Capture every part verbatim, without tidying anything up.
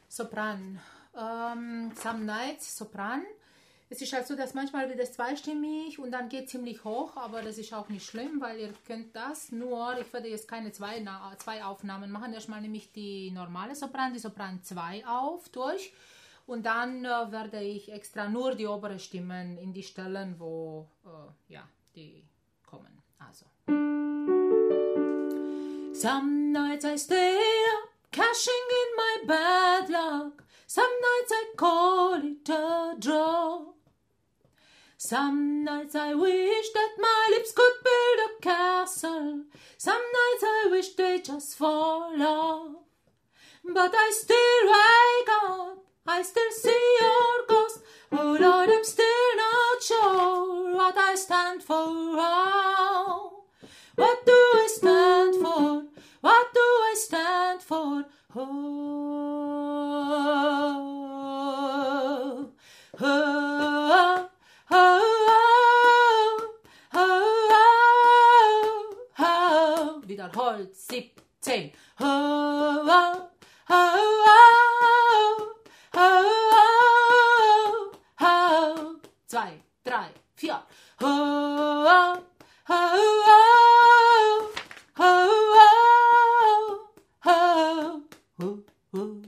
Sopran. Ähm, Some Nights, Sopran. Es ist halt so, dass manchmal wird es zweistimmig und dann geht ziemlich hoch, aber das ist auch nicht schlimm, weil ihr könnt das. Nur, ich werde jetzt keine zwei, zwei Aufnahmen machen. Erstmal nehme ich die normale Sopran, die Sopran zwei auf durch. Und dann äh, werde ich extra nur die oberen Stimmen in die Stellen, wo äh, ja, die kommen. Also. Some nights I stay up, cashing in my bad luck. Some nights I call it a draw. Some nights I wish that my lips could build a castle. Some nights I wish they just fall off. But I still wake up, I still see your ghost. Oh Lord, I'm still not sure what I stand for. Oh, what do I stand for? What do I stand for? Oh, oh, oh. Oh, oh, oh, oh. Wiederholt siebzehn. Oh, oh, oh, oh, oh, oh. Zwei, drei, vier. Oh, oh, oh, oh, oh, oh, oh,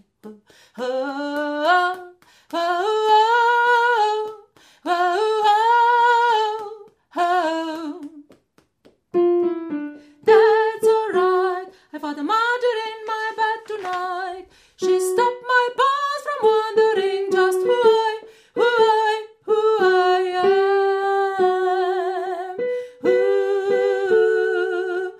oh, oh, oh. That's alright. I found a mother in my bed tonight. She stopped my pulse from wondering just who I, who I, who I am. Ooh,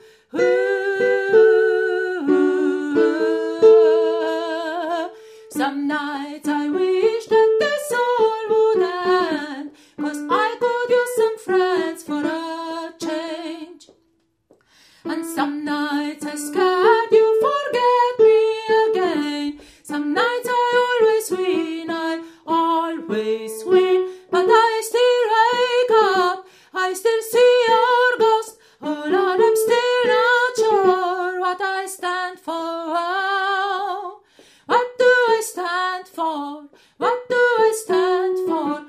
ooh. Some nights I wish that this all would end, 'cause I could use some friends for a change. And some nights I scared you forget me again. Some nights I always win, I always win. But I still wake up, I still see your ghost. Oh Lord, I'm still not sure what I stand for. What do I stand for? What do I stand for?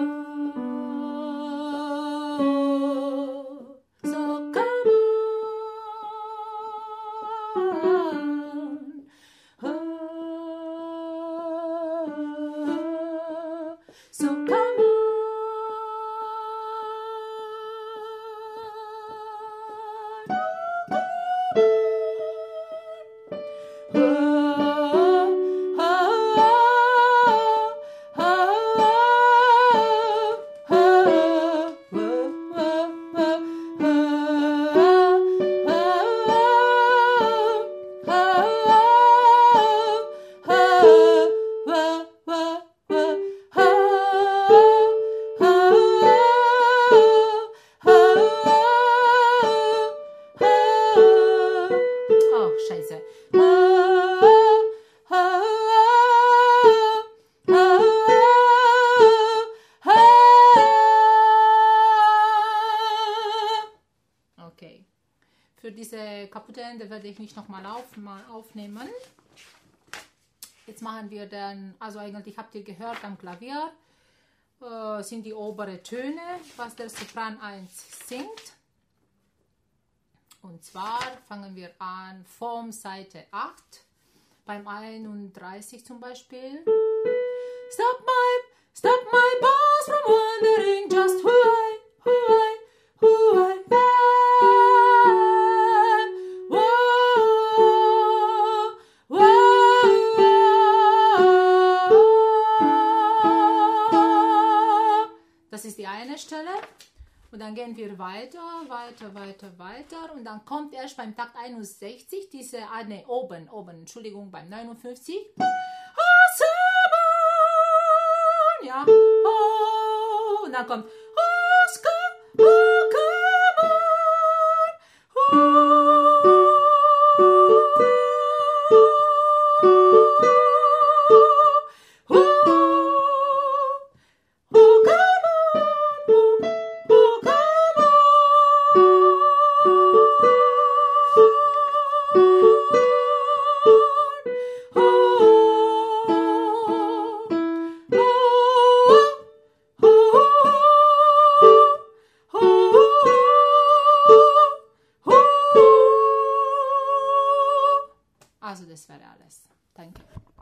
Oh, so come on. Oh, so come on. Oh, scheiße. Okay. Für diese kaputte Ende werde ich nicht nochmal auf, mal aufnehmen. Jetzt machen wir dann, also eigentlich habt ihr gehört am Klavier, äh, sind die oberen Töne, was der Sopran eins singt. Und zwar fangen wir an vom Seite acht, beim einunddreißig zum Beispiel. Stop my, stop my boss from wondering just who I, who I, who I am. Whoa, whoa. Das ist die eine Stelle. Und dann gehen wir weiter, weiter, weiter, weiter. Und dann kommt erst beim Takt einundsechzig diese, ah ne, oben, oben, Entschuldigung, beim neunundfünfzig. Oh, Simon, ja, oh, und dann kommt Oscar, oh, come on, oh. Oh, Also das wäre alles. Danke.